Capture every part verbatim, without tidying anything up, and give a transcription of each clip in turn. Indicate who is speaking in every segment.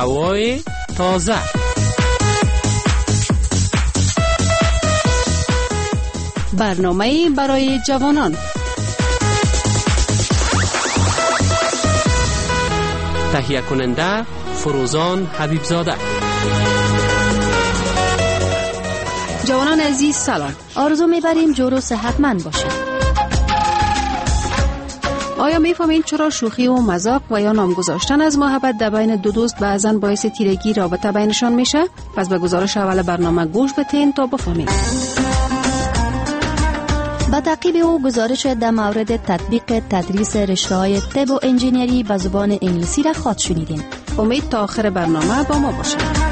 Speaker 1: هوای تازه.
Speaker 2: برنامه برای جوانان.
Speaker 1: تهیه کننده فروزان حبیبزاده.
Speaker 2: جوانان عزیز سلام.
Speaker 3: آرزو میبریم جور و صحتمند باشید.
Speaker 2: آیا میفهمین چرا شوخی و مذاق و یا نام گذاشتن از محبت در بین دو دوست بعضن باعث تیرگی رابطه بینشان میشه؟ پس به گزارش اول برنامه گوش بتین تا بفهمین.
Speaker 3: با تعقیب او گزارش در مورد تطبیق تدریس رشته‌های طب و انجینری به زبان انگلیسی را خواهد شنیدین.
Speaker 2: امید تا آخر برنامه با ما باشید.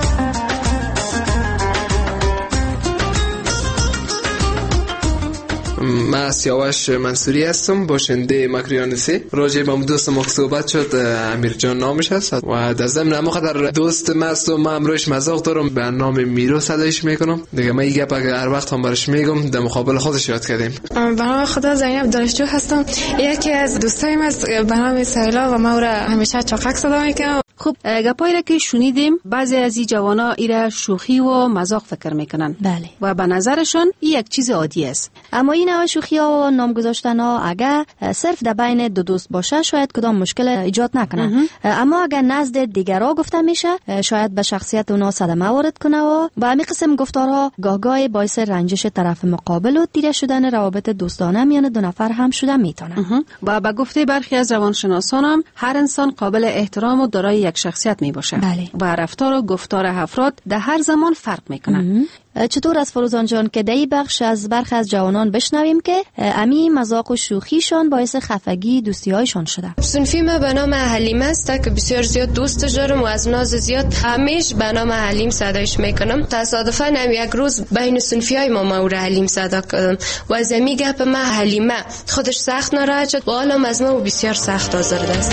Speaker 4: من سیاوش منصوری هستم، باشنده مکریان سه. راجع به دوستم صحبت شد، امیر جان نامش هست و در ضمن ما خاطر دوست مست و من امروش مذاق دارم، به نام میرو صدایش میکنم دیگه. من یه گپ هر وقت هم برش میگم در مقابل خودش یاد کردیم.
Speaker 5: به نام خدا زینب دانشجو هستم. یکی از دوستایم است به نام سایلا و ما او را همیشه چاقک صدا میکنم.
Speaker 2: خب گپایی را که شنیدیم، بعضی از این جوانا ایره شوخی و مذاق فکر میکنن.
Speaker 3: بله.
Speaker 2: و به نظرشون این یک چیز عادی است.
Speaker 3: اما این نوع شوخی ها و نام گذاشتن ها اگر صرف در بین دو دوست باشه شاید کدام مشکل ایجاد نکنه، اما اگر نزد دیگرها گفته میشه شاید به شخصیت اونا صدمه وارد کنه و با همین قسم گفتارها گاهگاه باعث رنجش طرف مقابل و تیره شدن روابط دوستانه میان دو نفر هم شده میتونه.
Speaker 2: و به گفته برخی از روانشناسان هم هر انسان قابل احترام و دارای یک شخصیت می باشه.
Speaker 3: بله.
Speaker 2: و رفتار و گفتار افراد در هر زمان فرق میکنه.
Speaker 3: چطور از فروزان جان که در این بخش از برخی از جوانان بشنویم که امی مذاق و شوخیشان باعث خفگی دوستی هایشان شده.
Speaker 5: صنفی ما به نام حلیم است که بسیار زیاد دوست دارم و از ناز زیاد همیشه به نام حلیم صدایش میکنم. تصادفاً هم یک روز بین صنفی های ما ما را حلیم صدا کردم و از امی گپ ما حلیمه خودش سخت ناراحت شد و حالا از ما بسیار سخت آزرده است.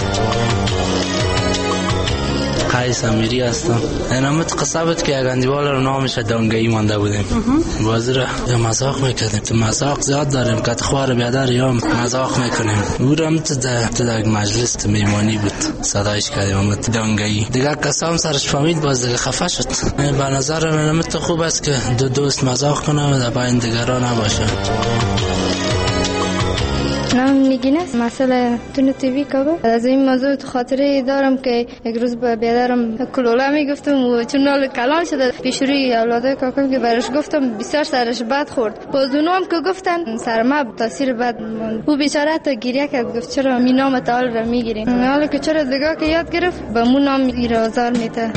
Speaker 6: قیس امیری هستم. اینامت قصابت که اگر اندیوال رو نامش دانگایی مانده بودیم بازی را یا مذاق میکردیم. تو مذاق زیاد داریم که خوار بیادر یا مذاق میکنیم. او را امت در مجلس میمانی بود صدایش کردیم امت دانگایی دیگر قصام سرش فامید باز دیگر خفه شد. به نظر من امت خوب است که دو دوست مذاق کنه و در بین دیگران نباشه.
Speaker 7: نام نگین است. مسئله تون تیوی کابل. از این موضوع خاطره دارم که یک روز به بیادرم کلوله میگفتم و چون نال کلان شده پیش روی اولاده کاکم که برش گفتم بسیار سرش بد خورد. باز اونو هم که گفتن سر ما تاثیر بد ماند. او بیچاره تا گریه کرد گفت چرا می نام تعال را میگیریم. حالا که چرا دیگه که یاد گرفت به مون نام ایرازار میته.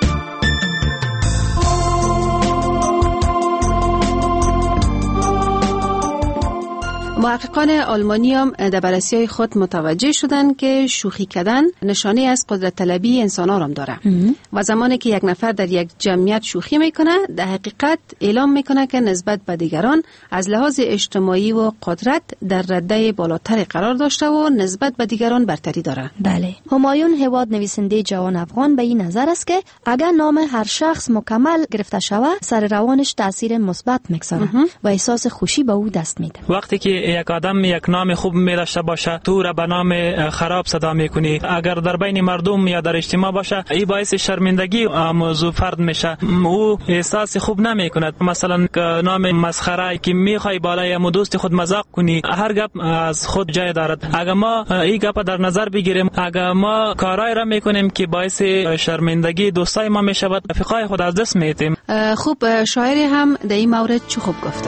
Speaker 2: محققان آلمانی هم در بررسی‌های خود متوجه شدند که شوخی کردن نشانه از قدرت طلبی انسان آرام داره و زمانی که یک نفر در یک جمعیت شوخی میکنه در حقیقت اعلام میکنه که نسبت به دیگران از لحاظ اجتماعی و قدرت در رده بالاتری قرار داشته و نسبت به دیگران برتری داره.
Speaker 3: بله. همایون هواد نویسنده جوان افغان به این نظر است که اگر نام هر شخص مکمل گرفته شود سر روانش تاثیر مثبت میگذاره و احساس خوشی به او دست میده.
Speaker 8: وقتی که یک آدم یک نام خوب می داشته باشه تو را به نام خراب صدا میکنی، اگر در بین مردم یا در اجتماع باشه این باعث شرمندگی موضوع فرد میشه، او احساس خوب نمیکند. مثلا نام مسخره که میخوای بالای ام دوست خود مذاق کنی، هر گپ از خود جای دارد. اگر ما این گپ در نظر بگیریم، اگر ما کارای را میکنیم که باعث شرمندگی دوستای ما میشود، رفیقای خود از دست میدیم.
Speaker 2: خوب شاعری هم در این مورد چه خوب گفته: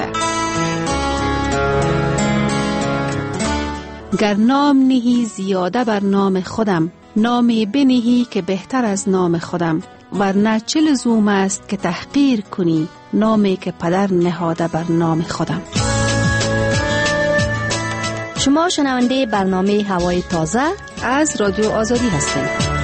Speaker 2: گر نام نهی زیاده بر نام خودم، نامی بنهی که بهتر از نام خودم، ورنه چه لزوم است که تحقیر کنی نامی که پدر نهاده بر نام خودم.
Speaker 3: شما شنونده برنامه هوای تازه
Speaker 2: از رادیو آزادی هستید.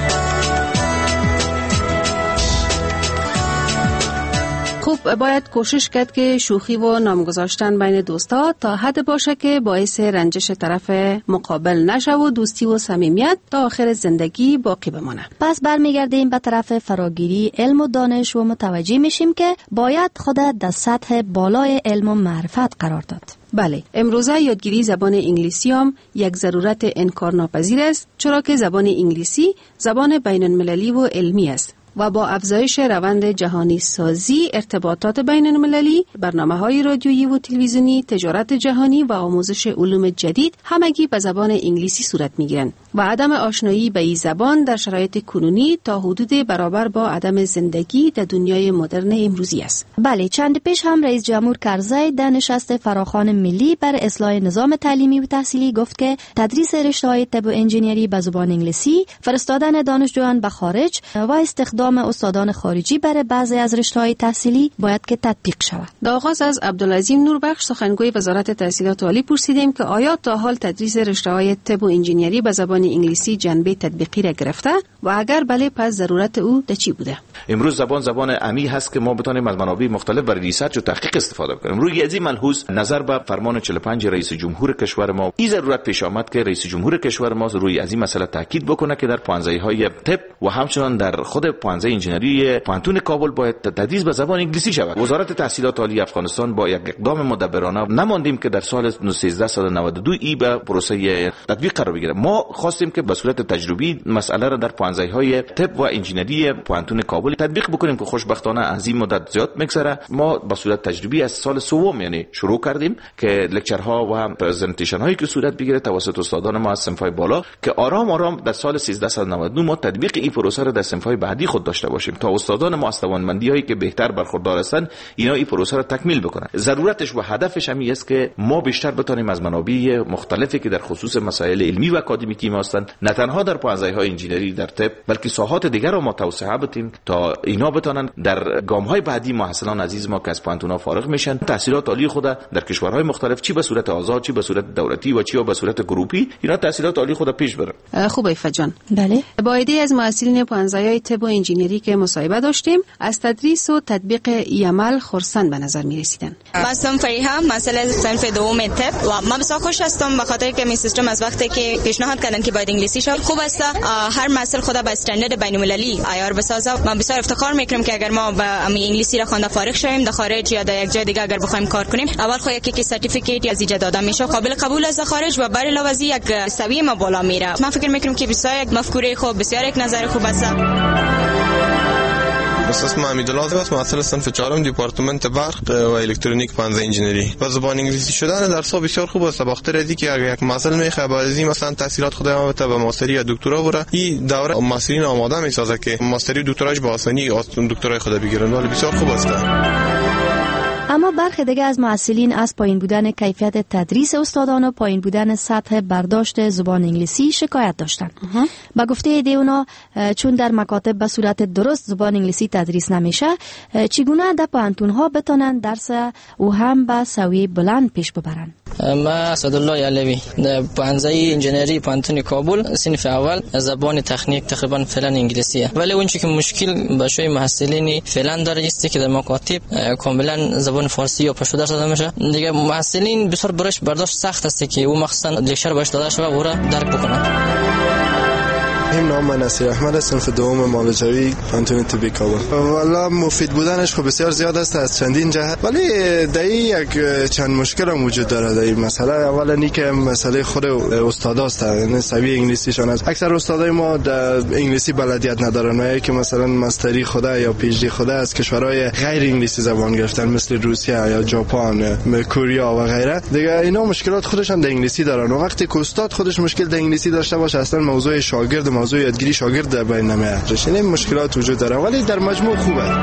Speaker 2: خوب باید کوشش کرد که شوخی و نام گذاشتن بین دوستا تا حد باشه که باعث رنجش طرف مقابل نشه و دوستی و صمیمیت تا آخر زندگی باقی بمانه.
Speaker 3: پس برمیگردیم به طرف فراگیری علم و دانش و متوجه میشیم که باید خود در سطح بالای علم و معرفت قرار داد.
Speaker 2: بله، امروزه یادگیری زبان انگلیسی هم یک ضرورت انکارناپذیر است، چرا که زبان انگلیسی زبان بین المللی و علمی است و با افزایش روند جهانی سازی، ارتباطات بین المللی، برنامه‌های رادیویی و تلویزیونی، تجارت جهانی و آموزش علوم جدید همگی به زبان انگلیسی صورت می‌گیرند و عدم آشنایی به این زبان در شرایط کنونی تا حدود برابر با عدم زندگی در دنیای مدرن امروزی است.
Speaker 3: بله، چند پیش هم رئیس جمهور کرزی در نشست فراخوان ملی بر اصلاح نظام تعلیمی و تحصیلی گفت که تدریس رشته‌های طب و انجینری به زبان انگلیسی، فرستادن دانشجویان به خارج و استخدام استادان خارجی برای بعضی از رشته‌های تحصیلی باید که تطبیق شود.
Speaker 2: در آغاز از عبدالعظیم نوربخش سخنگوی وزارت تحصیلات عالی پرسیدیم که آیا تا حال تدریس رشته‌های طب و انجینری به زبان انگلیسی جنبه تطبیقی را گرفته و اگر بله پس ضرورت او در چی بوده؟
Speaker 9: امروز زبان زبان عمی هست که ما بتونیم از منابع مختلف برای ریسرچ و تحقیق استفاده کنیم. روی از این ملحوظ نظر به فرمان چهل و پنج رئیس جمهور کشور ما این ضرورت پیش آمد که رئیس جمهور کشور ما روی از این مسئله تاکید بکنه که در پانزدهی‌های طب و همچنان در خود پانزده انجینری پانتون کابل باید تدریس به زبان انگلیسی شود. وزارت تحصیلات عالی افغانستان با یک اقدام مدبرانه نماندیم که در سال سیزده نود و دو ای به پروسه تطبیق قرار بگیره. ما خواستیم که به صورت تجربی مسئله را در پانزدهی‌های طب و انجینری پانتون کابل تطبیق بکنیم که خوشبختانه از این مدت زیاد میگذره. ما به صورت تجربی از سال سوم یعنی شروع کردیم که لکچرها و پرزنتیشن هایی که صورت بگیره توسط استادان ما از صنف‌های بالا که آرام آرام در سال سیزده نود و دو ما تطبیق این پروسه را در صنف‌های بعدی خود داشته باشیم تا استادان ما از توانمندی‌هایی که بهتر برخوردار هستند اینا این پروسه را تکمیل بکنن. ضرورتش و هدفش همین است که ما بیشتر بتونیم از منابع مختلفی که در خصوص مسائل علمی و اکادمیکی ما هستند نه تنها در پانزدهی‌های انجینری در طب بلکه ساحات دیگر را ما توسعه بدیم تا اینا بتونن در گام‌های بعدی محصلان عزیز ما که از پانتون‌ها فارغ میشن تحصیلات عالی خود در کشورهای مختلف چی به صورت آزاد چی به صورت دولتی و چی به صورت گروپی اینا تحصیلات عالی خود پیش برن.
Speaker 2: خوبه فجان.
Speaker 3: بله.
Speaker 2: با ایده از محصلین پانزدهی‌های طب و انجینری که مصاحبه داشتیم از تدریس و تطبیق ای عمل خرسند به نظر می رسیدن.
Speaker 10: من فریحه مسئله صنف دوم طب و من بسیار خوش هستم به خاطر که می سیستم از وقتی که پیشنهاد کردن که باید انگلیسی شود خوب است هر مسئله خود به استاندارد بین‌المللی عیار بسازه. من بسیار افتخار میکنم که اگر ما به انگلیسی را خوانده فارغ شویم در خارج یا در یک جای دیگه اگر بخوایم کار کنیم اول خو یکی که سرتیفیکیت از ایجاد داده میشه قابل قبول است خارج و بر علاوه از یک سویه ما بالا میره. من فکر میکنم که بسیار یک مفکوره خوب بسیار یک نظر خوب است.
Speaker 11: اسم حمیدالله است، مسئله صنف چهارم دیپارتمنت برق و الکترونیک پانزده انجینری. و زبان انگلیسی شدن درس‌ها بسیار خوب است. باخته ردی که اگر یک مسئله میخواد بعضی مثلا تحصیلات خود ما به ماستری یا دکترا بره این دوره ماسترین آماده میسازه که ماستری دکتراش با آسانی دکترای خود بگیرن. ولی بسیار خوب است.
Speaker 3: اما برخی دیگه از معلولین از پایین بودن کیفیت تدریس استادان و پایین بودن سطح برداشت زبان انگلیسی شکایت داشتند. با گفته ایده اونا چون در مکاتب به صورت درست زبان انگلیسی تدریس نمیشه چگونه در پانتون‌ها بتونن درس او هم به سویه بلند پیش ببرن.
Speaker 12: ما اسدالله علوی در پانزده انجینری پانتون کابل صنف اول زبان تکنیک تقریبا فعلا انگلیسیه ولی اون چی که مشکل به شوی محصلین فعلا داره است که در مکاتب کاملا زبان فارسی یا پشتو درس داده میشه دیگه محصلین بسیار برش برداشت سخت است که او مخصوصا لکچر باش داده شده و را درک بکنه.
Speaker 13: هم نام من نصیر احمد صنف دوم معالجوی پانتون طبی کابل. والا مفید بودنش خب بسیار زیاد است از چندین جهت ولی در یک چند مشکل هم وجود داره. در این مسئله اولا اینی که مسئله خود استاداست یعنی سویه انگلیسیشون است. اکثر استادای ما در انگلیسی بلدیت ندارن و که مثلا مستری خدا یا پی اچ دی خدا از کشورهای غیر انگلیسی زبان گرفتن مثل روسیه یا ژاپن کره و غیره دیگه اینا مشکلات خودشون در انگلیسی دارن و وقتی که استاد خودش مشکل در انگلیسی داشته باشه اصلا موضوع شاگرد موضوع یادگیری شاگرد در بین نمیاد. این مشکلات وجود داره ولی در مجموع خوبه.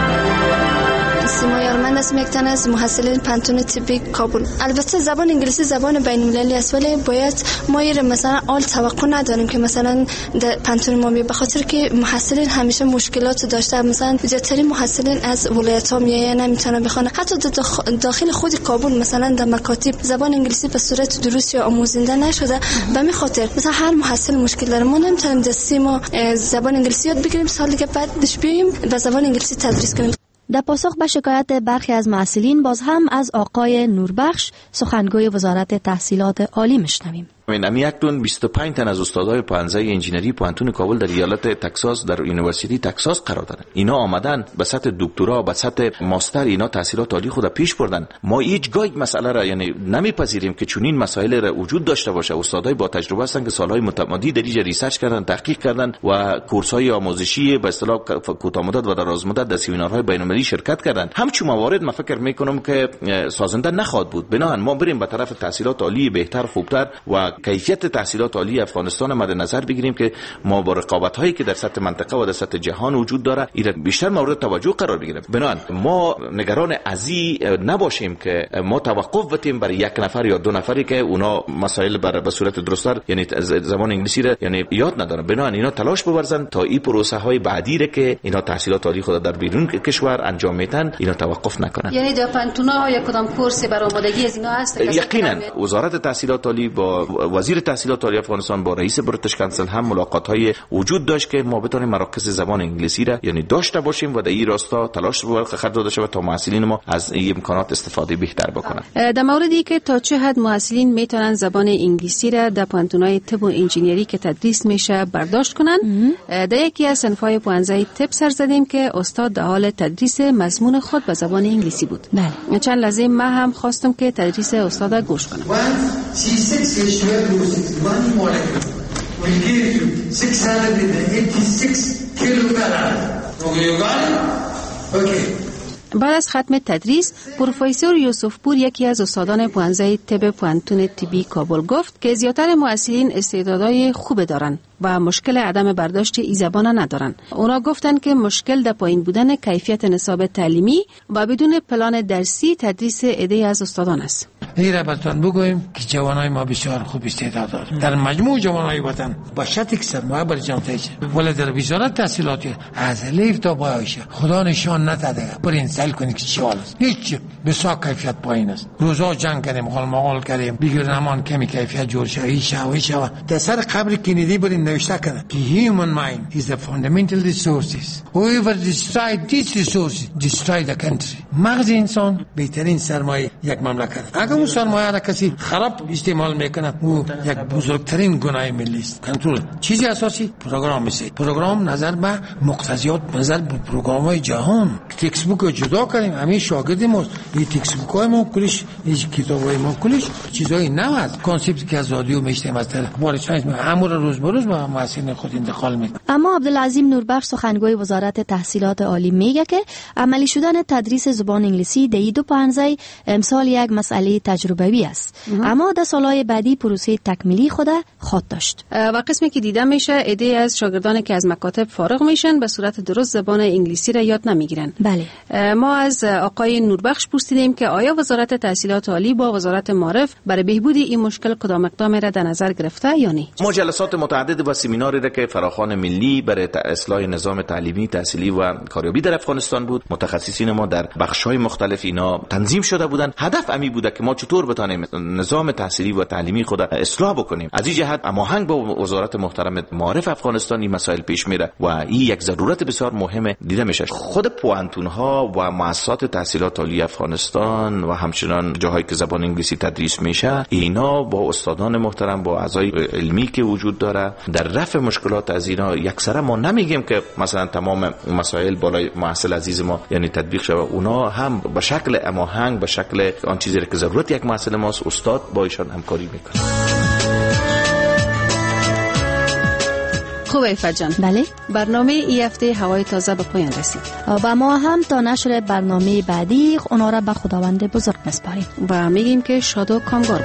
Speaker 14: سیما یارمند است یک تن از محصلین پانتون طبی کابل. البته زبان انگلیسی زبان بین‌المللی است ولی باید ما یه مثلا اول توقع نداریم که مثلا در پانتون ما به خاطر که محصلین همیشه مشکلات داشته مثلا زیادترین محصلین از ولایت‌ها میایه نمیتونن بخونن حتی داخل خود کابل مثلا در مکاتب زبان انگلیسی به صورت درست یا آموزنده نشده به همین خاطر مثلا هر محصل مشکل داره ما نمیتونیم دستی ما زبان انگلیسی یاد بگیریم سال دیگه بعدش بیایم به زبان انگلیسی تدریس کنیم.
Speaker 3: در پاسخ به شکایت برخی از معلولین باز هم از آقای نوربخش سخنگوی وزارت تحصیلات عالی میشنویم.
Speaker 9: من امی اکنون بیست و پنج تن از استادای پانزده انجینری پانتون کابل در ایالت تگزاس در یونیورسیتی تگزاس قرار دارن. اینا آمدن به سطح دکترا، به سطح ماستر اینا تحصیلات عالی خود پیش بردن. ما هیچگاه مسئله را یعنی نمیپذیریم که چنین مسائل را وجود داشته باشه. استادای با تجربه هستن که سالهای متمادی در اینجا ریسرچ کردن، تحقیق کردن و کورس‌های آموزشی به اصطلاح کوتاه مدت و دراز مدت در سمینارهای بین‌المللی شرکت کردن. همچون موارد من فکر میکنم که سازنده نخواهد بود. بنابراین ما بریم به طرف تحصیلات عالی بهتر، خوبتر و کیفیت تحصیلات عالی افغانستان مد نظر بگیریم که ما با رقابت‌هایی که در سطح منطقه و در سطح جهان وجود داره ایرا بیشتر مورد توجه قرار بگیریم. بنابراین ما نگران ازی نباشیم که ما توقف بتیم برای یک نفر یا دو نفری که اونا مسائل بر به صورت درست‌تر یعنی زبان انگلیسی را یعنی یاد ندارن. بنابراین اینا تلاش بورزن تا این پروسه های بعدی را که اینا تحصیلات عالی خود در بیرون کشور انجام میدن اینا توقف نکنن.
Speaker 2: یعنی در پانتونا یا کدام کورس برآمدگی از اینا هست؟
Speaker 9: یقینا وزارت تحصیلات عالی با وزیر تحصیلات عالی افغانستان با رئیس بریتیش کانسل هم ملاقات های وجود داشت که ما بتونیم مراکز زبان انگلیسی را یعنی داشته باشیم و در این راستا تلاش بر خرج داده شود تا محصلین ما از این امکانات استفاده بهتر بکنن.
Speaker 2: در موردی که تا چه حد محصلین میتونن زبان انگلیسی را در پانتونای طب و انجینری که تدریس میشه برداشت کنن، در یکی از صنف‌های پانزده طب سر زدیم که استاد در حال تدریس مضمون خود به زبان انگلیسی بود. بله. چند لحظه من هم خواستم که تدریس استاد گوش کنم. بعد از ختم تدریس پروفسور یوسف پور یکی از استادان پانزده طب پانتون طبی کابل گفت که زیاتر محصلین استعدادهای خوب دارن و مشکل عدم برداشت ای زبان ندارن. اونا گفتن که مشکل در پایین بودن کیفیت نصاب تعلیمی و بدون پلان درسی تدریس عده از استادان است.
Speaker 15: این را براتون بگویم که جوانای ما بسیار خوب استعداد دارند. در مجموع جوانای وطن با شرطی که سرمایه بر جامعه شه. ولی در وزارت تحصیلات از الف تا بایشه خدا نشان نداده. برین سال کنید که چی حال است. هیچ بسیار کیفیت پایین است. روزا جنگ کردیم، حال مقال کردیم. بگیر نمان کمی کیفیت جور شه، هیچ هیچ در سر قبر کندی برین نوشته کنه که human mind is the fundamental resources. Whoever destroy these resources destroy the country. مغز انسان بهترین سرمایه یک مملکت. اگر اون سرمایه را کسی خراب استعمال میکنه او یک بزرگترین گناه ملی است. کنترل چیزی اساسی پروگرام است. پروگرام نظر به مقتضیات نظر به پروگرام‌های جهان. تکست بوک جدا کنیم. همین شاگرد ما این تکست بوک‌های ما کلیش این کتاب‌های ما کلیش چیزای نو است. کانسپتی که از رادیو میشنیم از وارشایز امور روز به روز با محصلین خود انتقال میده.
Speaker 3: اما عبدالعظیم نوربخش سخنگوی وزارت تحصیلات عالی میگه که عملی شدن تدریس زبان انگلیسی در دو پانزده امسال یک مسئله تجربوی است. اه. اما در سالهای بعدی پروسه تکمیلی خود خواهد داشت.
Speaker 2: و قسمی که دیده میشه ایده از شاگردان که از مکاتب فارغ میشن به صورت درست زبان انگلیسی را یاد نمیگیرن.
Speaker 3: بله.
Speaker 2: ما از آقای نوربخش پرسیدیم که آیا وزارت تحصیلات عالی با وزارت معارف برای بهبود این مشکل کدام اقدامی را در نظر گرفته یا نه؟
Speaker 9: ما جلسات متعدد و سمیناری را که فراخوان ملی برای اصلاح نظام تعلیمی، تحصیلی و کاریابی در افغانستان بود، متخصصین ما در بخش‌های مختلف اینا تنظیم شده بودند. هدف امی بوده که ما چطور بتانیم نظام تحصیلی و تعلیمی خود اصلاح بکنیم. از این جهت هماهنگ با وزارت محترم معارف افغانستان این مسائل پیش میره و این یک ضرورت بسیار مهمه دیده میشه. خود پوانتون‌ها و مؤسسات تحصیلات عالی افغانستان و همچنان جاهایی که زبان انگلیسی تدریس میشه اینا با استادان محترم با اعضای علمی که وجود داره در رفع مشکلات از اینا یکسره ما نمیگیم که مثلا تمام مسائل بالای محصل عزیز ما یعنی تطبیق شود. اونا هم به شکل هماهنگ به شکل آن چیزی که ضرورت یک محصل ماست استاد با ایشان همکاری میکنه.
Speaker 2: خوب ایفت جان.
Speaker 3: بله.
Speaker 2: برنامه ای هفته هوای تازه به پایان رسید
Speaker 3: و ما هم تا نشر برنامه بعدی اونا را به خداوند بزرگ میسپاریم
Speaker 2: و میگیم که شاد و کامگار